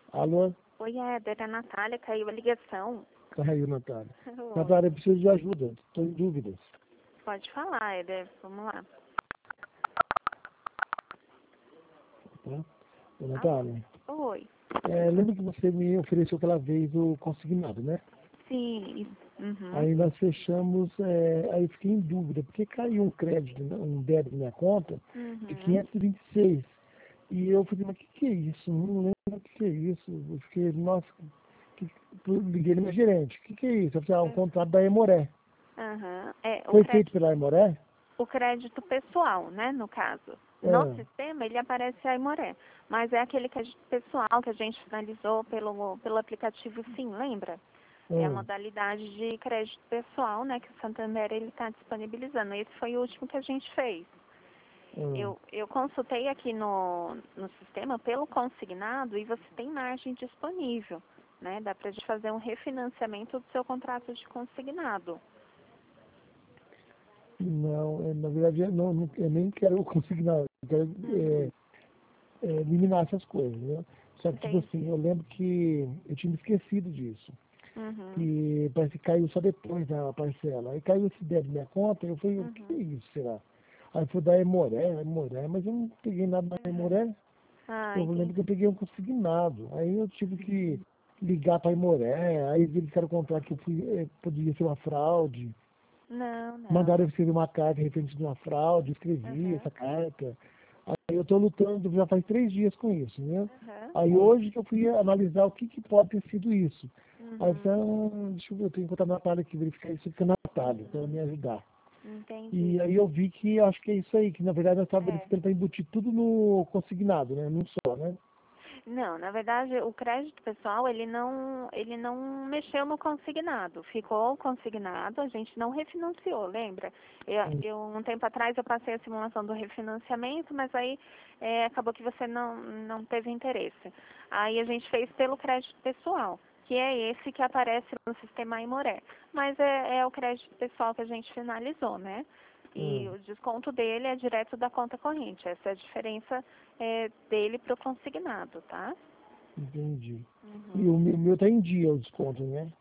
Alô? Oi, Éder, é a Natália, caiu a ligação. Caiu, Natália. Oi. Natália, eu preciso de ajuda. Estou em dúvidas. Pode falar, Éder, vamos lá. Tá? Ô, Natália, Oi. lembra que você me ofereceu aquela vez o consignado, né? Sim. Uhum. Aí nós fechamos, aí eu fiquei em dúvida, porque caiu um crédito, né, um débito na minha conta de Uhum. 526. E eu falei, mas o que é isso? Não lembro o que é isso. Eu fiquei, nossa, eu liguei no meu gerente. O que é isso? Eu falei, um contrato da Emoré. Uhum. Foi feito pela Emoré? O crédito pessoal, né, no caso. No Ah, sistema, ele aparece a Imoré, mas é aquele crédito pessoal que a gente finalizou pelo aplicativo Sim, lembra? É a ah, modalidade de crédito pessoal, né, que o Santander ele está disponibilizando. Esse foi o último que a gente fez. ah. Eu consultei aqui no sistema pelo consignado e você tem margem disponível, né? Dá para a gente fazer um refinanciamento do seu contrato de consignado. Não, na verdade, eu nem quero consignar, eu quero Uhum. eliminar essas coisas, né? Só que, tipo Entendi. assim, eu lembro que eu tinha me esquecido disso, Uhum. que parece que caiu só depois da parcela. Aí caiu esse débito na minha conta, eu falei, o que é Uhum. isso, será? Aí foi da Emoré, mas eu não peguei nada da Uhum. Emoré, Ah, eu lembro que eu entendi. peguei um consignado. Aí eu tive que ligar para a Emoré, aí eles disseram contar que podia ser uma fraude. Não, não. Mandaram eu escrever uma carta referente de uma fraude, escrevi Uhum. essa carta. Aí eu estou lutando já faz 3 dias com isso, né? Uhum. Aí hoje que eu fui analisar o que pode ter sido isso. Aí eu Uhum. falei, deixa eu ver, eu tenho que contar a Natália aqui, verificar isso com a Natália, para ela me ajudar. Entendi. E aí eu vi que acho que é isso aí, que na verdade nós estávamos É. verificando para embutir tudo no consignado, né? Num só, né? Não, na verdade, o crédito pessoal, ele não mexeu no consignado. Ficou consignado, a gente não refinanciou, lembra? Um tempo atrás, eu passei a simulação do refinanciamento, mas aí acabou que você não teve interesse. Aí a gente fez pelo crédito pessoal, que é esse que aparece no sistema Imoré. Mas é o crédito pessoal que a gente finalizou, né? E Hum, o desconto dele é direto da conta corrente. Essa é a diferença dele para o consignado, tá? entendi. E Uhum. o meu tá em dia o desconto, né?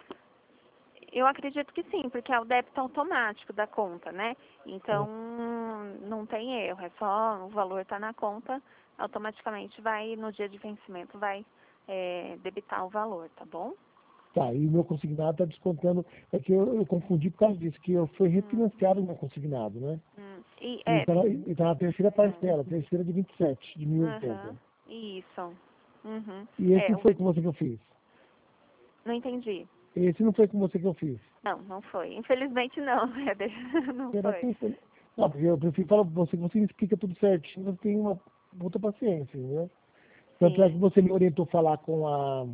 Eu acredito que sim, porque é o débito automático da conta, né? Hum. Então, não tem erro, é só o valor está na conta, automaticamente vai, no dia de vencimento, vai debitar o valor, tá bom? Tá, e o meu consignado está descontando, é que eu confundi por causa disso, que eu fui Hum, refinanciado o meu consignado, né? E E é, está na terceira hum, parcela, terceira de 27, de 1080. aham, isso. Uhum. E esse não foi com você que eu fiz. Não entendi. Esse não foi com você que eu fiz. Não foi. Infelizmente não, Éder. Não Será foi. que foi? Não, porque eu prefiro falar pra você que você me explica tudo certinho, você tem uma muita paciência, né? Tanto é que Sim. você me orientou a falar com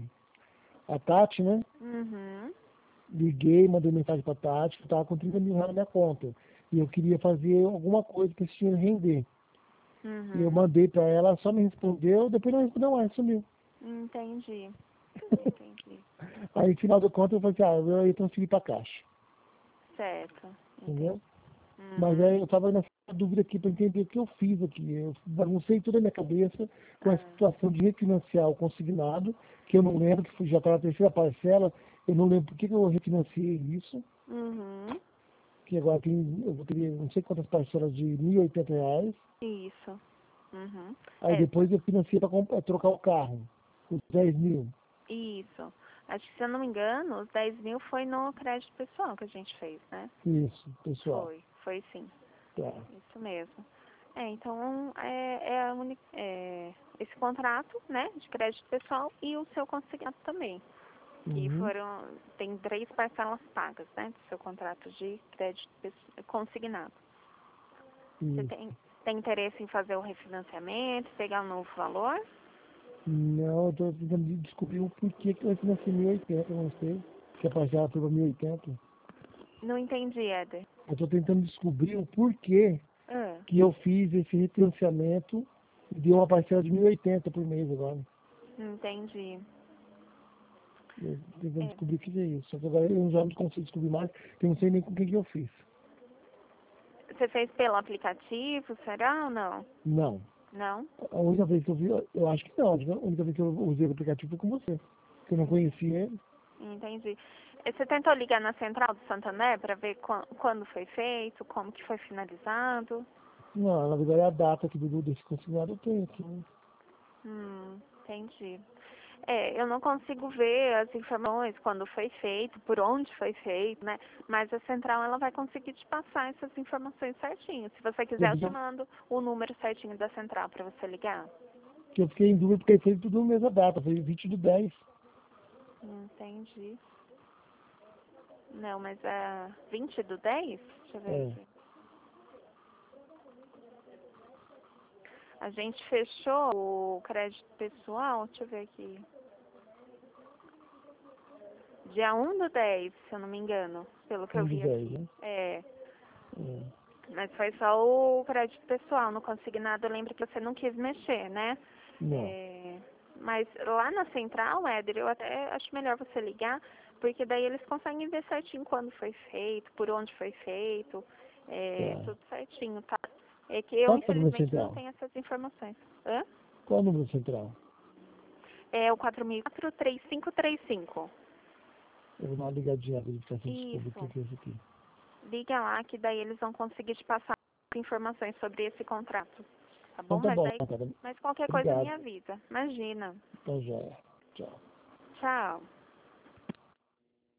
a Tati, né? Uhum. Liguei, mandei mensagem pra Tati, que eu tava com 30 mil reais na minha conta. E eu queria fazer alguma coisa para esse dinheiro render. E eu Uhum. mandei para ela, ela só me respondeu, depois não respondeu mais, sumiu. Entendi. Entendi. Aí, no final do conto, eu falei assim, eu ia transferir para caixa, Certo. entendeu? Entendi. Mas Uhum. aí eu estava nessa dúvida aqui para entender o que eu fiz aqui. Eu baguncei tudo na minha cabeça com a Ah, situação de refinanciar o consignado, que eu não lembro, que já estava na terceira parcela, eu não lembro por que que eu refinanciei isso, uhum. que agora eu vou ter não sei quantas parcelas de R$ 1.080. Isso. Uhum. Aí depois eu financiei para trocar o carro, os 10 mil. Isso. Acho que, se eu não me engano, os 10 mil foi no crédito pessoal que a gente fez, né? Isso, pessoal. Foi sim. Tá. Isso mesmo. Então, esse contrato, né, de crédito pessoal e o seu consignado também, que Uhum. tem 3 parcelas pagas, né, do seu contrato de crédito consignado. Você Isso. tem interesse em fazer o refinanciamento, pegar um novo valor? Não, eu tô tentando descobrir o porquê que eu financei 1.080, eu não sei. Que a parcela foi para 1.080. Não entendi, Éder. Eu tô tentando descobrir o porquê Ah, que eu fiz esse refinanciamento e dei uma parcela de 1.080 por mês agora. entendi. Eu tô tentando É. descobrir o que é isso. Só que agora eu já não consigo descobrir mais, porque eu não sei nem com quem que eu fiz. Você fez pelo aplicativo, será ou não? Não. Não? A única vez que eu vi, eu acho que não. A única vez que eu usei o aplicativo foi com você. Que eu não conhecia ele. Entendi. Você tentou ligar na central do Santander para ver quando foi feito, como que foi finalizado? Não, na verdade a data aqui desse consignado eu tenho aqui. Né? Entendi. Eu não consigo ver as informações, quando foi feito, por onde foi feito, né? Mas a central, ela vai conseguir te passar essas informações certinho. Se você quiser, eu te mando o número certinho da central para você ligar. Que eu fiquei em dúvida porque foi tudo na mesma data, foi 20/10. Entendi. Não, mas é 20/10? Deixa eu ver aqui. A gente fechou o crédito pessoal, deixa eu ver aqui. Dia 1/10, se eu não me engano, pelo que eu vi 10, aqui. né? Mas foi só o crédito pessoal, no consignado eu lembro que você não quis mexer, né? Não. Mas lá na central, Éder, eu até acho melhor você ligar, porque daí eles conseguem ver certinho quando foi feito, por onde foi feito, tudo certinho, tá? É que eu, Qual é o número infelizmente, não central? tenho essas informações. Hã? Qual é o número central? É o 4004-3535. Eu vou dar uma ligadinha à verificação de público Isso. que é esse aqui. Liga lá, que daí eles vão conseguir te passar informações sobre esse contrato. Tá bom? Então tá bom, Mas cara. mas qualquer coisa me Obrigado. avisa. Imagina. Então já é. Tchau. Tchau.